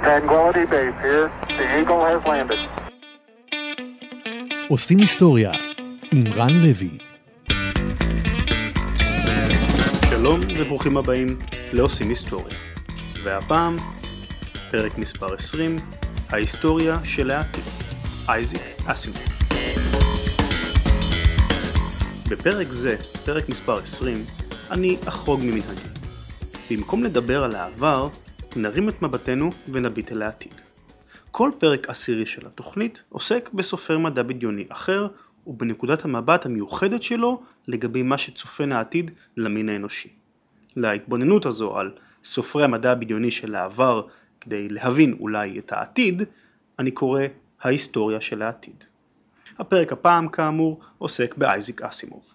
Tranquility Base here. The Eagle has landed. עושים היסטוריה עם רן לוי. שלום וברוכים הבאים לעושים היסטוריה. והפעם פרק מספר 20, ההיסטוריה של העתיד, אייזק אסימוב. בפרק זה, פרק מספר 20, אני אחרוג ממנהגי. במקום לדבר על העבר, נרים את מבטנו ונביט אל העתיד. כל פרק עשירי של התוכנית עוסק בסופר מדע בדיוני אחר ובנקודת המבט המיוחדת שלו לגבי מה שצופן העתיד למין האנושי. להתבוננות הזו על סופרי המדע הבדיוני של העבר כדי להבין אולי את העתיד, אני קורא ההיסטוריה של העתיד. הפרק הפעם כאמור עוסק באייזק אסימוב.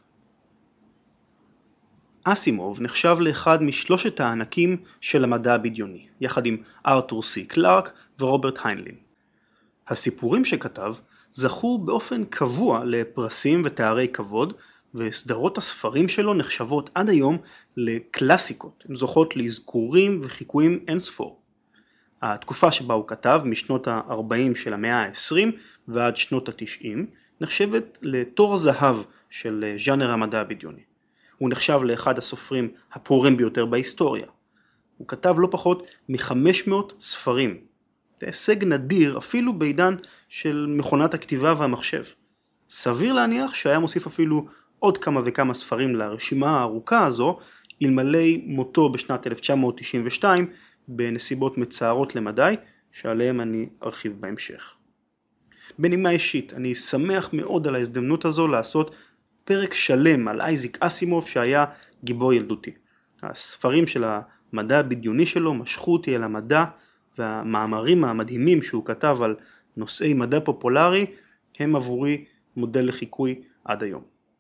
אסימוב נחשב לאחד משלושת הענקים של המדע הבדיוני, יחד עם ארתור סי קלארק ורוברט היינלין. הסיפורים שכתב זכו באופן קבוע לפרסים ותארי כבוד, וסדרות הספרים שלו נחשבות עד היום לקלאסיקות, הן זוכות לאזכורים וחיקויים אינספור. התקופה שבה הוא כתב, משנות ה-40 של המאה ה-20 ועד שנות ה-90, נחשבת לתור זהב של ז'אנר המדע הבדיוני. הוא נחשב לאחד הסופרים הפורים ביותר בהיסטוריה. הוא כתב לא פחות מ-500 ספרים. זה הישג נדיר אפילו בעידן של מכונת הכתיבה והמחשב. סביר להניח שהיה מוסיף אפילו עוד כמה וכמה ספרים לרשימה הארוכה הזו, אלמלא מותו בשנת 1992 בנסיבות מצערות למדי, שעליהם אני ארחיב בהמשך. בנימה אישית, אני שמח מאוד על ההזדמנות הזו לעשות פרק שלם על אייזק אסימוב שהיה גיבור ילדותי. הספרים של המדע הבדיוני שלו משכו אותי אל המדע, והמאמרים המדהימים שהוא כתב על נושאי מדע פופולרי הם עבורי מודל לחיקוי עד היום.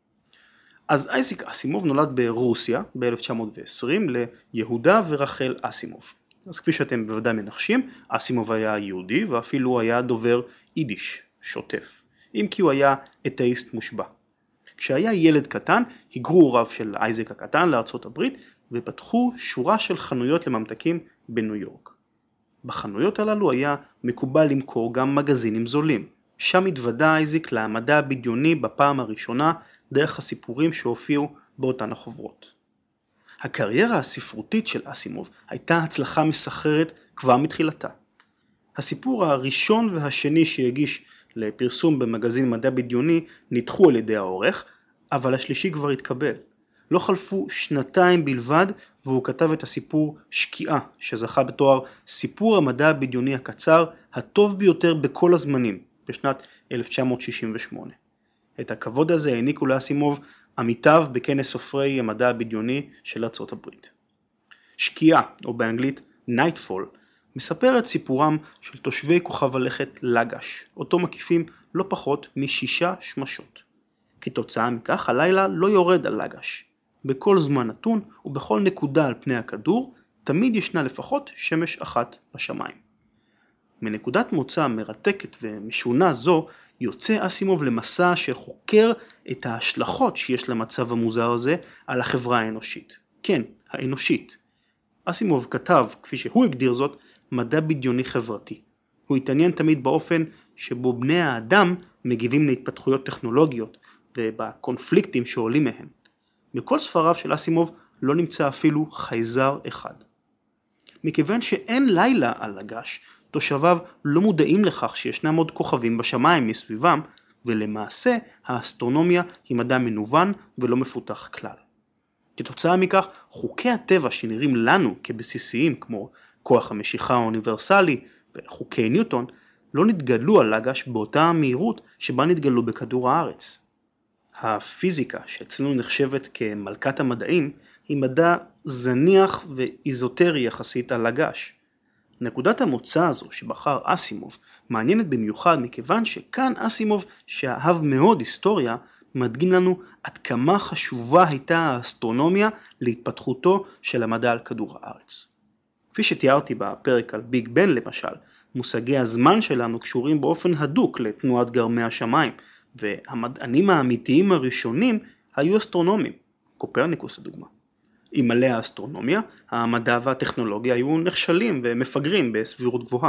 אז אייזק אסימוב נולד ברוסיה ב-1920 ליהודה ורחל אסימוב. אז כפי שאתם בוודאי מנחשים, אסימוב היה יהודי ואפילו היה דובר יידיש, שוטף, אם כי הוא היה אתאיסט מושבע. כשהיה ילד קטן, היגרו הוריו של אייזק הקטן לארצות הברית ופתחו שורה של חנויות לממתקים בניו יורק. בחנויות הללו היה מקובל למכור גם מגזינים זולים. שם התוודע אייזק למדע הבדיוני בפעם הראשונה דרך הסיפורים שהופיעו באותן החוברות. הקריירה הספרותית של אסימוב הייתה הצלחה מסחררת כבר מתחילתה. הסיפור הראשון והשני שהגיש לפרסום במגזין מדע בדיוני נדחו על ידי העורך, אבל השלישי כבר התקבל. לא חלפו שנתיים בלבד והוא כתב את הסיפור שקיעה, שזכה בתואר סיפור המדע הבדיוני הקצר הטוב ביותר בכל הזמנים בשנת 1968. את הכבוד הזה העניקו לאסימוב עמיתיו בכנס סופרי המדע הבדיוני של ארצות הברית. שקיעה, או באנגלית Nightfall, מספר את סיפורם של תושבי כוכב הלכת לגש, אותו מקיפים לא פחות מ6 שמשות. כתוצאה מכך הלילה לא יורד על לגש. בכל זמן נתון ובכל נקודה על פני הכדור תמיד ישנה לפחות שמש אחת בשמיים. מנקודת מוצא מרתקת ומשונה זו יוצא אסימוב למסע שחוקר את ההשלכות שיש למצב המוזר הזה על החברה האנושית. כן, האנושית. אסימוב כתב, כפי שהוא הגדיר זאת, מדע בדיוני חברתי. הוא התעניין תמיד באופן שבו בני האדם מגיבים להתפתחויות טכנולוגיות ובקונפליקטים שעולים מהם. בכל ספריו של אסימוב לא נמצא אפילו חייזר אחד. מכיוון שאין לילה על לגש, תושביו לא מודעים לכך שישנם עוד כוכבים בשמיים מסביבם, ולמעשה האסטרונומיה היא מדע מנוון ולא מפותח כלל. כתוצאה מכך, חוקי הטבע שנראים לנו כבסיסיים, כמו כוח המשיכה האוניברסלי וחוקי ניוטון, לא נתגלו על לגש באותה המהירות שבה נתגלו בכדור הארץ. הפיזיקה, שאצלנו נחשבת כמלכת המדעים, היא מדע זניח ואיזוטרי יחסית על לגש. נקודת המוצא הזו שבחר אסימוב מעניינת במיוחד מכיוון שכאן אסימוב, שאהב מאוד היסטוריה, מדגים לנו עד כמה חשובה הייתה האסטרונומיה להתפתחותו של המדע על כדור הארץ. כפי שתיארתי בפרק על ביג בן למשל, מושגי הזמן שלנו קשורים באופן הדוק לתנועת גרמי השמיים, והמדענים האמיתיים הראשונים היו אסטרונומים, קופרניקוס לדוגמה. אלמלא האסטרונומיה, המדע והטכנולוגיה היו נכשלים ומפגרים בסבירות גבוהה.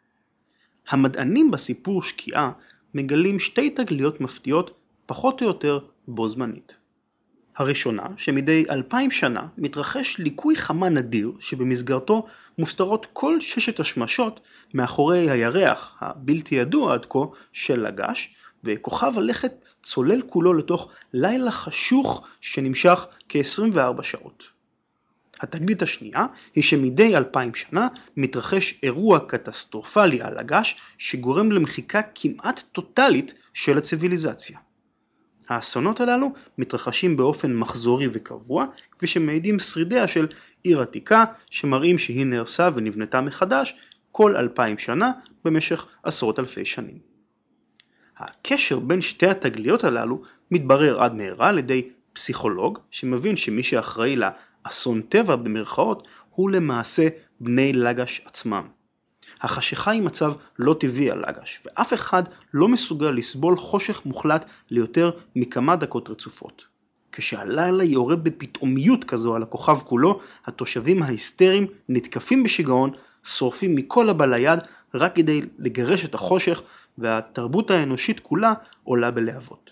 המדענים בסיפור שקיעה מגלים שתי תגליות מפתיעות פחות או יותר בו זמנית. הראשונה, שמדי 2000 שנה מתרחש ליקוי חמה נדיר שבמסגרתו מוסתרות כל 6 השמשות מאחורי הירח הבלתי ידוע עד כה של לגש, וכוכב הלכת צולל כולו לתוך לילה חשוך שנמשך כ-24 שעות. התגלית השנייה היא שמדי 2000 שנה מתרחש אירוע קטסטרופלי על הגש שגורם למחיקה כמעט טוטלית של הציביליזציה. האסונות הללו מתרחשים באופן מחזורי וקבוע, כפי שמעידים שרידיה של עיר עתיקה שמראים שהיא נהרסה ונבנתה מחדש כל 2000 שנה במשך עשרות אלפי שנים. הקשר בין שתי התגליות הללו מתברר עד מהרה על ידי פסיכולוג שמבין שמי שאחראי לאסון טבע במרכאות הוא למעשה בני לגש עצמם. החשיכה היא מצב לא טבעי על לגש, ואף אחד לא מסוגל לסבול חושך מוחלט ליותר מכמה דקות רצופות. כשהלילה יורה בפתאומיות כזו על הכוכב כולו, התושבים ההיסטריים נתקפים בשיגעון, שורפים מכל הבא ליד רק כדי לגרש את החושך, והתרבות האנושית כולה עולה בלהבות.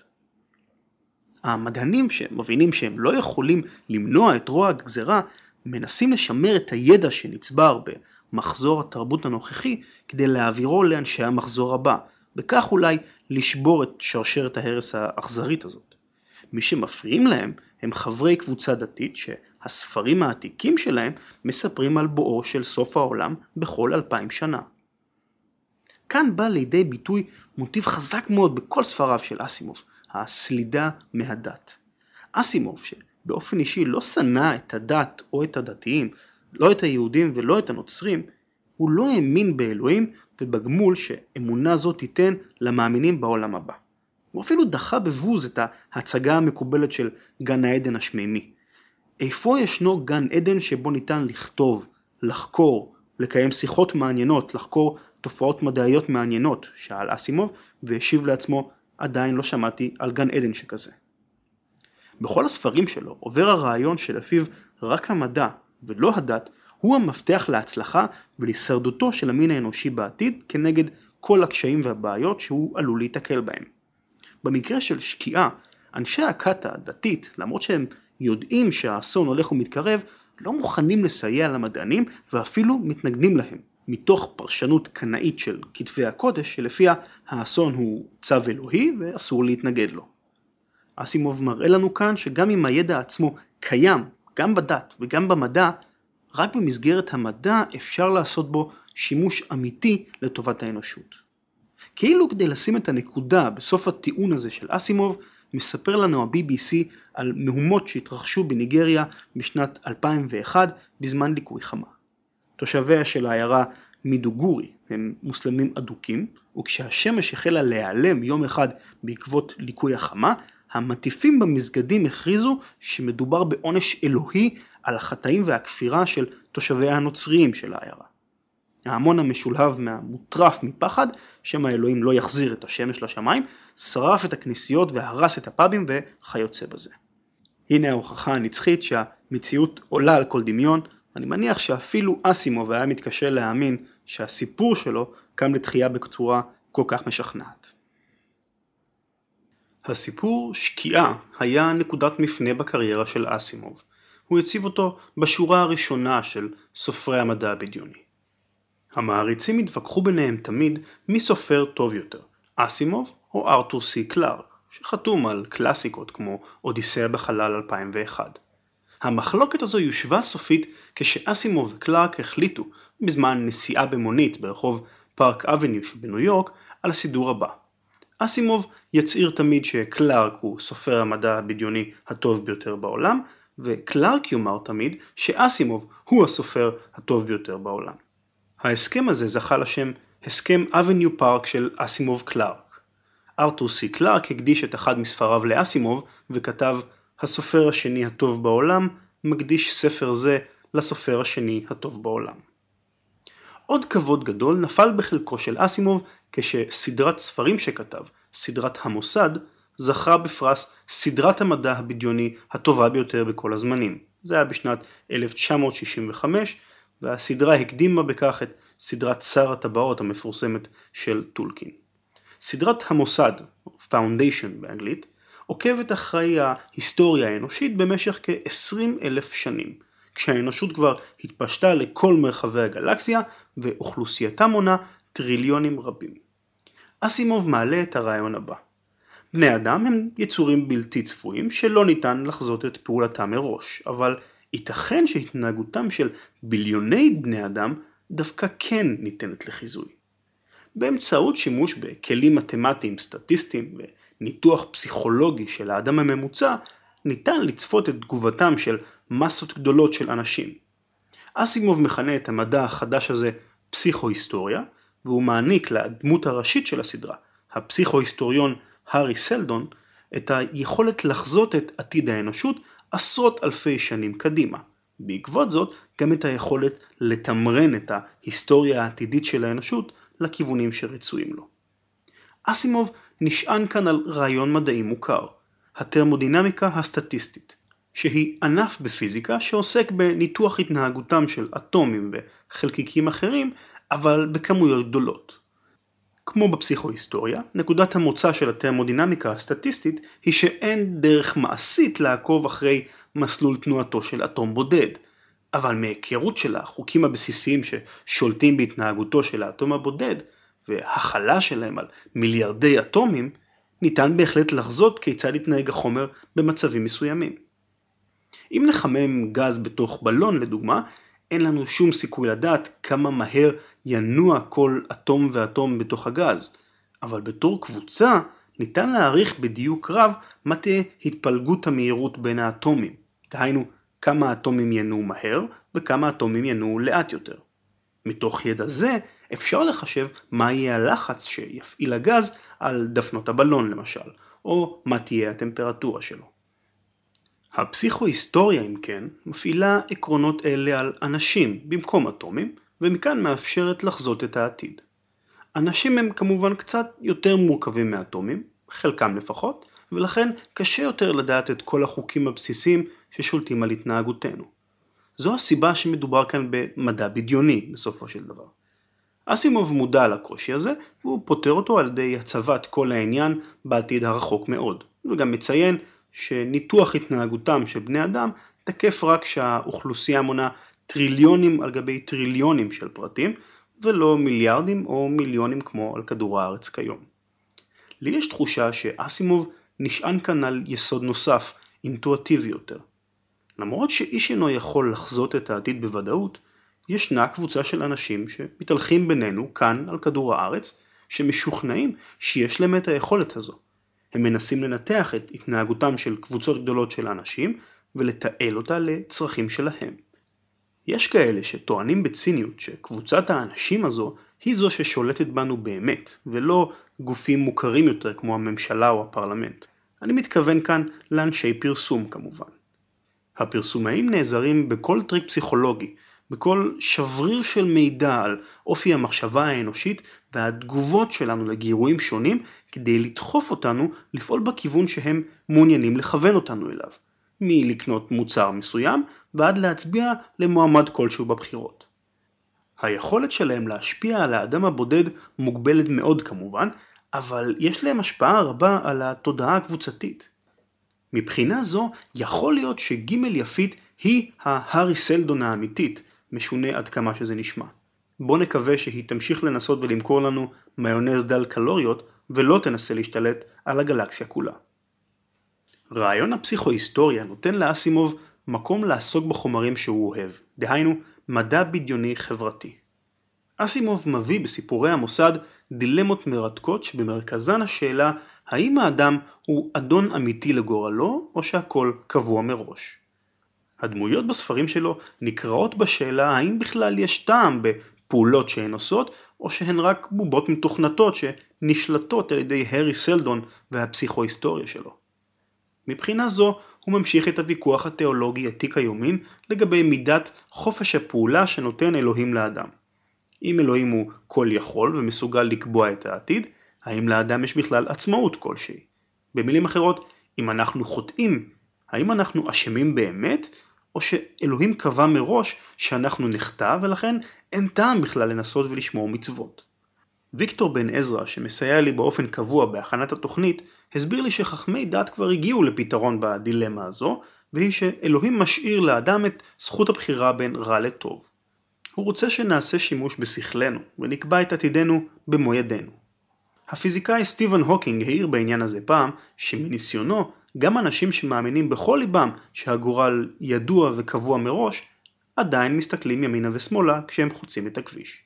המדענים שמבינים שהם לא יכולים למנוע את רוע הגזרה, מנסים לשמר את הידע שנצבר במחזור התרבות הנוכחי כדי להעבירו לאנשי המחזור הבא, בכך אולי לשבור את שרשרת ההרס האכזרית הזאת. מי שמפריעים להם הם חברי קבוצה דתית שהספרים העתיקים שלהם מספרים על בואו של סוף העולם בכל 2000 שנה. כאן בא לידי ביטוי מוטיב חזק מאוד בכל ספריו של אסימוב, הסלידה מהדת. אסימוב שבאופן אישי לא שנא את הדת או את הדתיים, לא את היהודים ולא את הנוצרים, הוא לא האמין באלוהים ובגמול שאמונה זו תיתן למאמינים בעולם הבא. הוא אפילו דחה בבוז את ההצגה המקובלת של גן העדן השמימי. איפה ישנו גן עדן שבו ניתן לכתוב, לחקור, לקיים שיחות מעניינות, לחקור תופעות מדעיות מעניינות, שאל אסימוב, והשיב לעצמו, עדיין לא שמעתי על גן עדן שכזה. בכל הספרים שלו עובר הרעיון שלפיו רק המדע ולא הדת הוא המפתח להצלחה ולהישרדותו של המין האנושי בעתיד כנגד כל הקשיים והבעיות שהוא עלול להתקל בהם. במקרה של שקיעה, אנשי הכת הדתית, למרות שהם יודעים שהאסון הולך ומתקרב, לא מוכנים לסייע למדענים ואפילו מתנגדים להם, מתוך פרשנות קנאית של כתבי הקודש שלפיה האסון הוא צו אלוהי ואסור להתנגד לו. אסימוב מראה לנו כאן שגם אם הידע עצמו קיים, גם בדת וגם במדע, רק במסגרת המדע אפשר לעשות בו שימוש אמיתי לטובת האנושות. כאילו כדי לשים את הנקודה בסוף הטיעון הזה של אסימוב, מספר לנו ה-BBC על מהומות שהתרחשו בניגריה בשנת 2001 בזמן ליקוי חמה. תושביה של העיירה מידוגורי הם מוסלמים אדוקים, וכשהשמש החלה להיעלם יום אחד בעקבות ליקוי החמה, המטיפים במסגדים הכריזו שמדובר בעונש אלוהי על החטאים והכפירה של תושביה הנוצריים של העיירה. ההמון המשולהב מהמוטרף מפחד, שם האלוהים לא יחזיר את השמש לשמיים, שרף את הכנסיות והרס את הפאבים וכיוצא בזה. הנה ההוכחה הנצחית שהמציאות עולה על כל דמיון. אני מניח שאפילו אסימוב היה מתקשה להאמין שהסיפור שלו קם לתחייה בצורה כל כך משכנעת. הסיפור שקיעה היה נקודת מפנה בקריירה של אסימוב. הוא הציב אותו בשורה הראשונה של סופרי המדע הבדיוני. המעריצים התווכחו ביניהם תמיד מי סופר טוב יותר, אסימוב או ארתור סי קלארק, שחתום על קלאסיקות כמו אודיסאה בחלל 2001. המחלוקת הזו יושבה סופית כשאסימוב וקלארק החליטו בזמן נסיעה במונית ברחוב פארק אבניו שבניו יורק על הסידור הבא. אסימוב יצעיר תמיד שקלארק הוא סופר המדע הבדיוני הטוב ביותר בעולם, וקלארק יאמר תמיד שאסימוב הוא הסופר הטוב ביותר בעולם. ההסכם הזה זכה לשם הסכם אבניו פארק של אסימוב קלארק. ארתור סי קלארק הקדיש את אחד מספריו לאסימוב וכתב, הסופר השני הטוב בעולם מקדיש ספר זה לסופר השני הטוב בעולם. עוד כבוד גדול נפל בחלקו של אסימוב כשסדרת ספרים שכתב, סדרת המוסד, זכה בפרס סדרת המדע הבדיוני הטובה ביותר בכל הזמנים, זה היה בשנת 1965, והסדרה הקדימה בכך את סדרת שר הטבעות המפורסמת של טולקין. סדרת המוסד, Foundation באנגלית, עוקבת אחרי ההיסטוריה האנושית במשך כ-20,000 שנים, כשהאנושות כבר התפשטה לכל מרחבי הגלקסיה ואוכלוסייתה מונה טריליונים רבים. אסימוב מעלה את הרעיון הבא. בני אדם הם יצורים בלתי צפויים שלא ניתן לחזות את פעולתם מראש, אבל ייתכן שהתנהגותם של ביליוני בני אדם דווקא כן ניתנת לחיזוי. באמצעות שימוש בכלים מתמטיים סטטיסטיים וניתוח פסיכולוגי של האדם הממוצע, ניתן לצפות את תגובתם של מסות גדולות של אנשים. אסימוב מכנה את המדע החדש הזה פסיכוהיסטוריה, והוא מעניק לדמות הראשית של הסדרה, הפסיכוהיסטוריון הארי סלדון, את היכולת לחזות את עתיד האנושות עשרות אלפי שנים קדימה. בעקבות זאת גם את היכולת לתמרן את ההיסטוריה העתידית של האנושות לכיוונים שרצויים לו. אסימוב נשען כאן על רעיון מדעי מוכר, התרמודינמיקה הסטטיסטית, שהיא ענף בפיזיקה שעוסק בניתוח התנהגותם של אטומים וחלקיקים אחרים, אבל בכמויות גדולות. כמו בפסיכוהיסטוריה, נקודת המוצא של התרמודינמיקה הסטטיסטית היא שאין דרך מעשית לעקוב אחרי מסלול תנועתו של אטום בודד, אבל מהיכרות של החוקים הבסיסיים ששולטים בהתנהגותו של האטום הבודד והחלה שלהם על מיליארדי אטומים, ניתן בהחלט לחזות כיצד יתנהג החומר במצבים מסוימים. אם נחמם גז בתוך בלון לדוגמה, אין לנו שום סיכוי לדעת כמה מהר ינוע כל אטום ואטום בתוך הגז, אבל בתור קבוצה ניתן להעריך בדיוק רב מה תהיה התפלגות המהירות בין האטומים, דהיינו כמה אטומים ינועו מהר וכמה אטומים ינועו לאט יותר. מתוך ידע זה אפשר לחשב מה יהיה הלחץ שיפעיל הגז על דפנות הבלון למשל, או מה תהיה הטמפרטורה שלו. הפסיכוהיסטוריה, אם כן, מפעילה עקרונות אלה על אנשים במקום אטומים, ומכאן מאפשרת לחזות את העתיד. אנשים הם כמובן קצת יותר מורכבים מאטומים, חלקם לפחות, ולכן קשה יותר לדעת את כל החוקים הבסיסיים ששולטים על התנהגותנו. זו הסיבה שמדובר כאן במדע בדיוני בסופו של דבר. אסימוב מודע לקושי הזה, והוא פותר אותו על ידי הצבת כל העניין בעתיד הרחוק מאוד, וגם מציין שניתוח התנהגותם של בני אדם תקף רק שהאוכלוסייה מונה טריליונים על גבי טריליונים של פרטים, ולא מיליארדים או מיליונים כמו על כדור הארץ כיום. לי יש תחושה שאסימוב נשען כאן על יסוד נוסף, אינטואיטיבי יותר. למרות שאיש אינו יכול לחזות את העתיד בוודאות, ישנה קבוצה של אנשים שמתהלכים בינינו כאן על כדור הארץ, שמשוכנעים שיש להם את היכולת הזו. הם מנסים לנתח את התנהגותם של קבוצות גדולות של אנשים ולתעל אותה לצרכים שלהם. יש כאלה שטוענים בציניות שקבוצת האנשים הזו היא זו ששולטת בנו באמת, ולא גופים מוכרים יותר כמו הממשלה או הפרלמנט. אני מתכוון כאן לאנשי פרסום כמובן. הפרסומאים נעזרים בכל טריק פסיכולוגי, בכל שבריר של מידע על אופי המחשבה האנושית והתגובות שלנו לגירויים שונים כדי לדחוף אותנו לפעול בכיוון שהם מעוניינים לכוון אותנו אליו, מלקנות מוצר מסוים ועד להצביע למועמד כלשהו בבחירות. היכולת שלהם להשפיע על האדם הבודד מוגבלת מאוד כמובן, אבל יש להם השפעה רבה על התודעה הקבוצתית. מבחינה זו יכול להיות שגימל יפית היא ההארי סלדון האמיתית, משונה עד כמה שזה נשמע. בוא נקווה שהיא תמשיך לנסות ולמכור לנו מיונז דל קלוריות ולא תנסה להשתלט על הגלקסיה כולה. רעיון הפסיכוהיסטוריה נותן לאסימוב מקום לעסוק בחומרים שהוא אוהב, דהיינו מדע בדיוני חברתי. אסימוב מביא בסיפורי המוסד דילמות מרתקות שבמרכזן השאלה האם האדם הוא אדון אמיתי לגורלו או שהכל קבוע מראש. הדמויות בספרים שלו נקראות בשאלה האם בכלל יש טעם בפעולות שהן עושות או שהן רק בובות מתוכנתות שנשלטות על ידי הארי סלדון והפסיכוהיסטוריה שלו. מבחינה זו הוא ממשיך את הוויכוח התיאולוגי עתיק היומין לגבי מידת חופש הפעולה שנותן אלוהים לאדם. אם אלוהים הוא כל יכול ומסוגל לקבוע את העתיד, האם לאדם יש בכלל עצמאות כלשהי? במילים אחרות, אם אנחנו חוטאים, האם אנחנו אשמים באמת, או שאלוהים קבע מראש שאנחנו נחטא ולכן אין טעם בכלל לנסות ולשמור מצוות. ויקטור בן עזרא, שמסייע לי באופן קבוע בהכנת התוכנית, הסביר לי שחכמי דת כבר הגיעו לפתרון בדילמה הזו, והיא שאלוהים משאיר לאדם את זכות הבחירה בין רע לטוב. הוא רוצה שנעשה שימוש בשכלנו ונקבע את עתידנו במו ידינו. הפיזיקאי סטיבן הוקינג העיר בעניין הזה פעם שמניסיונו גם אנשים שמאמינים בכל ליבם שהגורל ידוע וקבוע מראש עדיין מסתכלים ימינה ושמאלה כשהם חוצים את הכביש.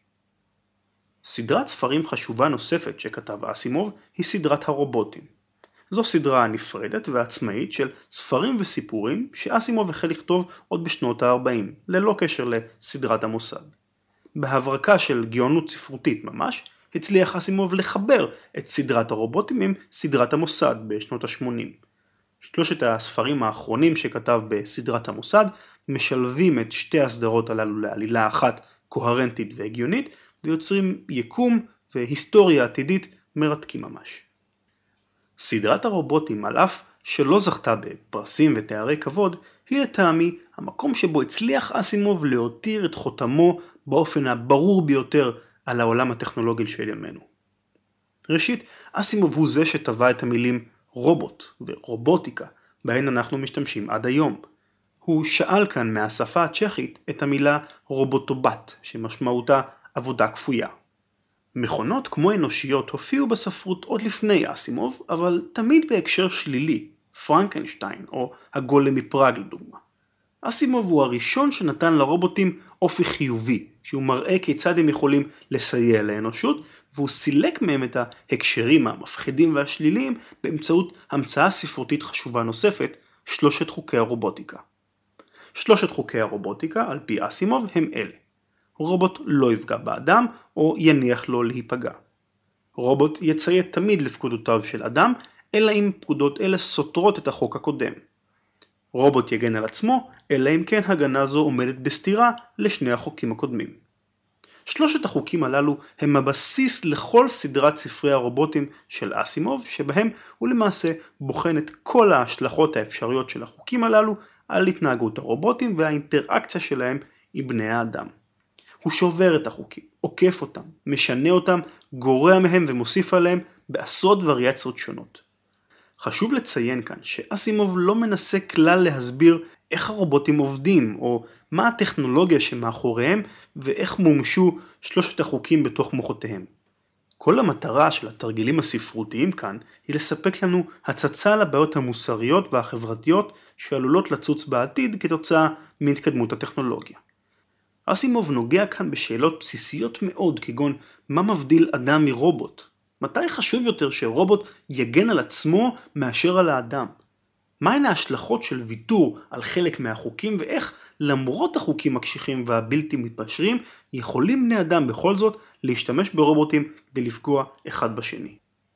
סדרת ספרים חשובה נוספת שכתב אסימוב היא סדרת הרובוטים. זו סדרה נפרדת ועצמאית של ספרים וסיפורים שאסימוב החל לכתוב עוד בשנות ה-40, ללא קשר לסדרת המוסד. בהברקה של גאונות ספרותית ממש, הצליח אסימוב לחבר את סדרת הרובוטים עם סדרת המוסד בשנות ה-80. שלושת הספרים האחרונים שכתב בסדרת המוסד משלבים את שתי הסדרות הללו לעלילה אחת קוהרנטית והגיונית, ויוצרים יקום והיסטוריה עתידית מרתקים ממש. סדרת הרובוטים, על אף שלא זכתה בפרסים ותארי כבוד, היא לטעמי המקום שבו הצליח אסימוב להותיר את חותמו באופן הברור ביותר על העולם הטכנולוגי של ימינו. ראשית, אסימוב הוא זה שטבע את המילים רובוט ורובוטיקה, בהן אנחנו משתמשים עד היום. הוא שאל כאן מהשפה הצ'כית את המילה רובוטובט, שמשמעותה עבודה כפויה. מכונות כמו אנושיות הופיעו בספרות עוד לפני אסימוב, אבל תמיד בהקשר שלילי, פרנקנשטיין או הגולם מפראג לדוגמה. אסימוב הוא הראשון שנתן לרובוטים אופי חיובי, שהוא מראה כיצד הם יכולים לסייע לאנושות, והוא סילק מהם את ההקשרים המפחידים והשליליים באמצעות המצאה ספרותית חשובה נוספת, שלושת חוקי הרובוטיקה. שלושת חוקי הרובוטיקה, על פי אסימוב, הם אלה. רובוט לא יפגע באדם או יניח לו להיפגע. רובוט יציית תמיד לפקודותיו של אדם, אלא אם פקודות אלה סותרות את החוק הקודם. רובוט יגן על עצמו, אלא אם כן הגנה זו עומדת בסתירה לשני החוקים הקודמים. שלושת החוקים הללו הם הבסיס לכל סדרת ספרי הרובוטים של אסימוב, שבהם הוא למעשה בוחן את כל ההשלכות האפשריות של החוקים הללו על התנהגות הרובוטים והאינטראקציה שלהם עם בני האדם. הוא שובר את החוקים, עוקף אותם, משנה אותם, גורע מהם ומוסיף עליהם בעשרות וריאציות שונות. חשוב לציין כאן שאסימוב לא מנסה כלל להסביר איך הרובוטים עובדים, או מה הטכנולוגיה שמאחוריהם, ואיך מומשו שלושת החוקים בתוך מוחותיהם. כל המטרה של התרגילים הספרותיים כאן היא לספק לנו הצצה לבעיות המוסריות והחברתיות שעלולות לצוץ בעתיד כתוצאה מהתקדמות הטכנולוגיה. אסימוב נוגע כאן בשאלות בסיסיות מאוד, כגון מה מבדיל אדם מרובוט? מתי חשוב יותר שרובוט יגן על עצמו מאשר על האדם? מהן ההשלכות של ויתור על חלק מהחוקים, ואיך למרות החוקים הקשיחים והבלתי מתפשרים יכולים בני אדם בכל זאת להשתמש ברובוטים כדי לפגוע אחד בשני?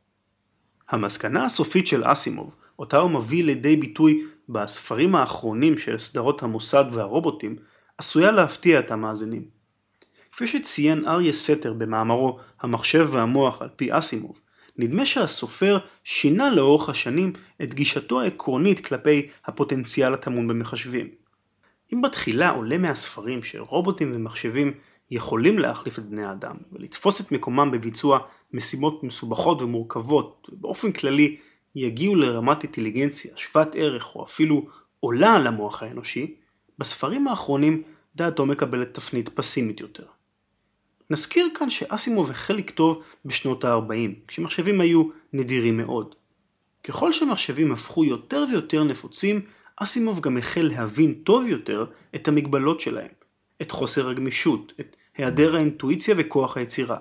המסקנה הסופית של אסימוב, אותה הוא מביא לידי ביטוי בספרים האחרונים של סדרות המוסד והרובוטים, עשויה להפתיע את המאזינים. כפי שציין אריה סתר במאמרו המחשב והמוח על פי אסימוב, נדמה שהסופר שינה לאורך השנים את גישתו העקרונית כלפי הפוטנציאל הטמון במחשבים. אם בתחילה עולה מהספרים שרובוטים ומחשבים יכולים להחליף את בני האדם ולתפוס את מקומם בביצוע משימות מסובכות ומורכבות, באופן כללי יגיעו לרמת אינטליגנציה שוות ערך או אפילו עולה על המוח האנושי, בספרים האחרונים דעתו מקבלת תפנית פסימית יותר. נזכיר כאן שאסימוב החל לכתוב בשנות ה-40, כשמחשבים היו נדירים מאוד. ככל שמחשבים הפכו יותר ויותר נפוצים, אסימוב גם החל להבין טוב יותר את המגבלות שלהם, את חוסר הגמישות, את היעדר האינטואיציה וכוח היצירה.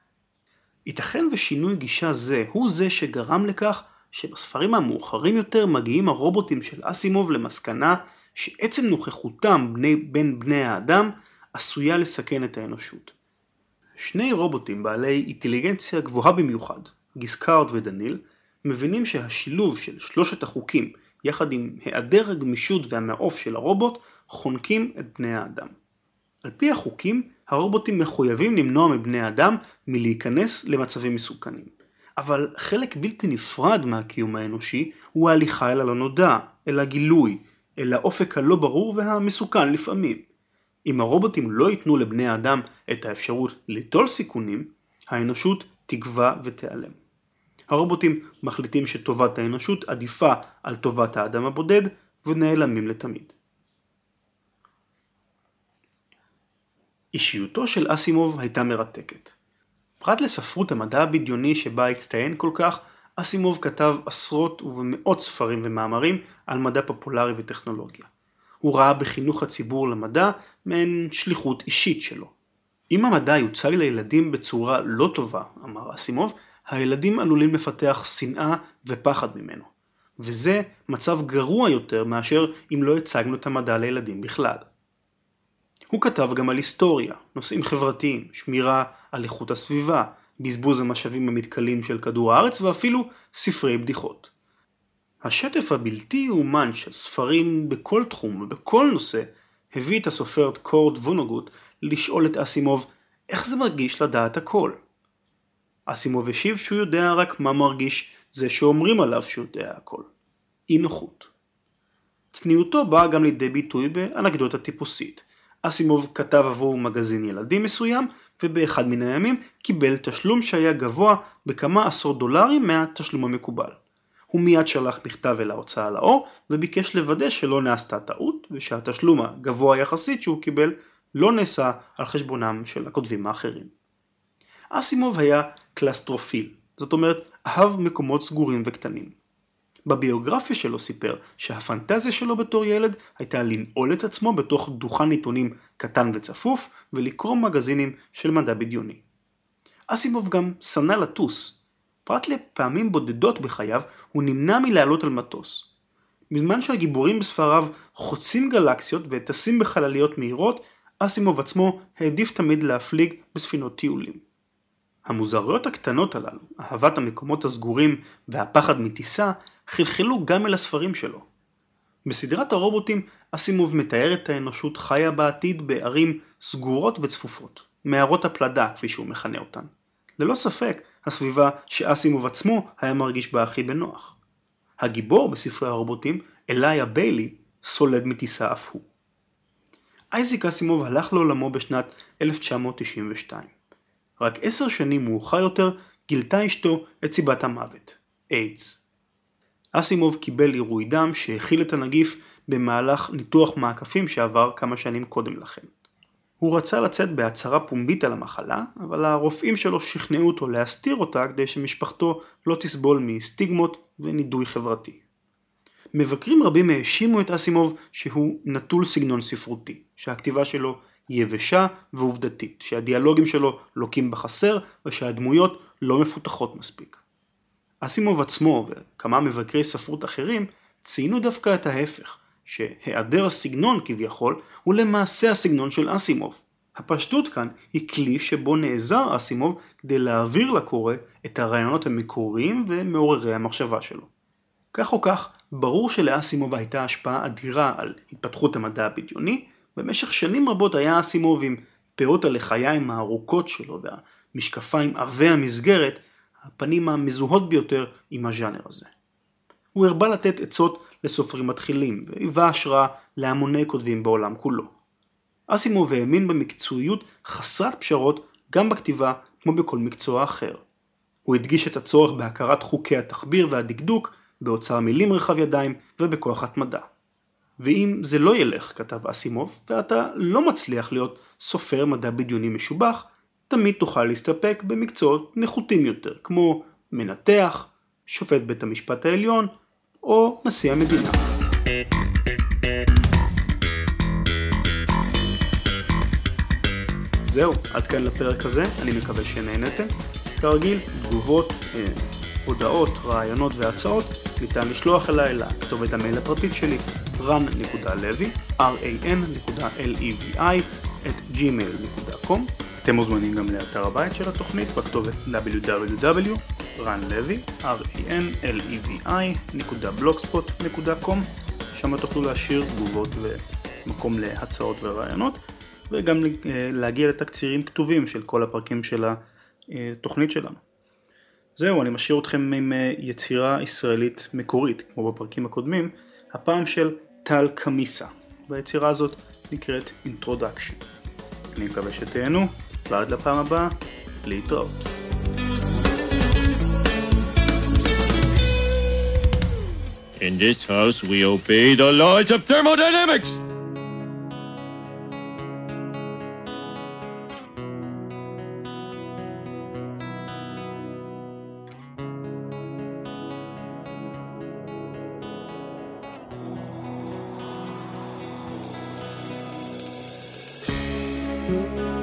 ייתכן ושינוי גישה זה הוא זה שגרם לכך שבספרים המאוחרים יותר מגיעים הרובוטים של אסימוב למסקנה שעצם נוכחותם בין בני האדם עשויה לסכן את האנושות. שני רובוטים בעלי אינטליגנציה גבוהה במיוחד, גיסקארד ודניל, מבינים שהשילוב של שלושת החוקים יחד עם היעדר הגמישות והמעוף של הרובוט חונקים את בני האדם. על פי החוקים, הרובוטים מחויבים למנוע מבני האדם מלהיכנס למצבים מסוכנים. אבל חלק בלתי נפרד מהקיום האנושי הוא ההליכה אל הלא נודע, אל הגילוי, אל האופק הלא ברור והמסוכן לפעמים. אם הרובוטים לא ייתנו לבני האדם את האפשרות ליטול סיכונים, האנושות תגווע ותיעלם. הרובוטים מחליטים שטובת האנושות עדיפה על טובת האדם הבודד ונעלמים לתמיד. אישיותו של אסימוב הייתה מרתקת. פרט לספרות המדע הבדיוני שבה הצטיין כל כך, אסימוב כתב עשרות ומאות ספרים ומאמרים על מדע פופולרי וטכנולוגיה. הוא ראה בחינוך הציבור למדע מעין שליחות אישית שלו. אם המדע יוצג לילדים בצורה לא טובה, אמר אסימוב, הילדים עלולים לפתח שנאה ופחד ממנו. וזה מצב גרוע יותר מאשר אם לא הצגנו את המדע לילדים בכלל. הוא כתב גם על היסטוריה, נושאים חברתיים, שמירה על איכות הסביבה, בזבוז המשאבים המתכלים של כדור הארץ ואפילו ספרי בדיחות. השטף הבלתי יאומן של ספרים בכל תחום ובכל נושא הביא את הסופרת קורט וונוגוט לשאול את אסימוב איך זה מרגיש לדעת הכל. אסימוב השיב שהוא יודע רק מה מרגיש זה שאומרים עליו שהוא יודע הכל. אי נוחות. צניעותו באה גם לידי ביטוי באנקדוטה טיפוסית. אסימוב כתב עבור מגזין ילדים מסוים ובאחד מן הימים קיבל תשלום שהיה גבוה בכמה עשרות דולרים מהתשלום המקובל. הוא מיד שלח מכתב אל ההוצאה לאור וביקש לוודא שלא נעשתה טעות ושהתשלום הגבוה יחסית שהוא קיבל לא נעשה על חשבונם של הכותבים האחרים. אסימוב היה קלסטרופיל, זאת אומרת אהב מקומות סגורים וקטנים. בביוגרפיה שלו סיפר שהפנטזיה שלו בתור ילד הייתה לנעול את עצמו בתוך דוכן עיתונים קטן וצפוף ולקרוא מגזינים של מדע בדיוני. אסימוב גם שנא לטוס. פרט לפעמים בודדות בחייו הוא נמנע מלעלות על מטוס. בזמן שהגיבורים בספריו חוצים גלקסיות וטסים בחלליות מהירות, אסימוב עצמו העדיף תמיד להפליג בספינות טיולים. המוזרויות הקטנות הללו, אהבת המקומות הסגורים והפחד מטיסה, חלחלו גם אל הספרים שלו. בסדרת הרובוטים, אסימוב מתאר את האנושות חיה בעתיד בערים סגורות וצפופות, מערות הפלדה כפי שהוא מכנה אותן. ללא ספק, הסביבה שאסימוב עצמו היה מרגיש בה הכי בנוח. הגיבור בספרי הרובוטים, אליה ביילי, סולד מטיסה אף הוא. אייזק אסימוב הלך לעולמו בשנת 1992. רק 10 שנים מאוחר יותר גילתה אשתו את סיבת המוות, איידס. אסימוב קיבל עירוי דם שהכיל את הנגיף במהלך ניתוח מעקפים שעבר כמה שנים קודם לכן. הוא רצה לצאת בהצהרה פומבית על המחלה, אבל הרופאים שלו שכנעו אותו להסתיר אותה כדי שמשפחתו לא תסבול מסטיגמות ונידוי חברתי. מבקרים רבים האשימו את אסימוב שהוא נטול סגנון ספרותי, שהכתיבה שלו יבשה ועובדתית, שהדיאלוגים שלו לוקים בחסר ושהדמויות לא מפותחות מספיק. אסימוב עצמו וכמה מבקרי ספרות אחרים ציינו דווקא את ההפך, שהיעדר הסגנון כביכול הוא למעשה הסגנון של אסימוב. הפשטות כאן היא כלי שבו נעזר אסימוב כדי להעביר לקורא את הרעיונות המקוריים ומעוררי המחשבה שלו. כך או כך, ברור שלאסימוב הייתה השפעה אדירה על התפתחות המדע הבדיוני. במשך שנים רבות היה אסימוב עם פאות הלחיים הארוכות שלו והמשקפיים עבי המסגרת, הפנים המזוהות ביותר עם הז'אנר הזה. הוא הרבה לתת עצות לסופרים מתחילים והיווה השראה להמוני כותבים בעולם כולו. אסימוב האמין במקצועיות חסרת פשרות גם בכתיבה כמו בכל מקצוע אחר. הוא הדגיש את הצורך בהכרת חוקי התחביר והדקדוק, באוצר מילים רחב ידיים ובכוח התמדה. ואם זה לא ילך, כתב אסימוב, ואתה לא מצליח להיות סופר מדע בדיוני משובח, תמיד תוכל להסתפק במקצועות נחותים יותר, כמו מנתח, שופט בית המשפט העליון, או נשיא המדינה. זהו, עד כאן לפרק הזה, אני מקווה שנהנתם. כרגיל, תגובות, הודעות, רעיונות והצעות, ניתן לשלוח אליי לכתובת המייל הפרטית שלי, ran.levi@gmail.com. אתם מוזמנים גם לאתר הבית של התוכנית בכתובת www.ranlevi.blogspot.com. שם תוכלו להשאיר תגובות ומקום להצעות ורעיונות, וגם להגיע לתקצירים כתובים של כל הפרקים של התוכנית שלנו. זהו, אני משאיר אתכם עם יצירה ישראלית מקורית, כמו בפרקים הקודמים, הפעם של טל קמיסה, והיצירה הזאת נקראת Introduction. אני מקווה שתהנו, ועד לפעם הבאה, להתראות. In this house, we obey the laws of thermodynamics. Thank you.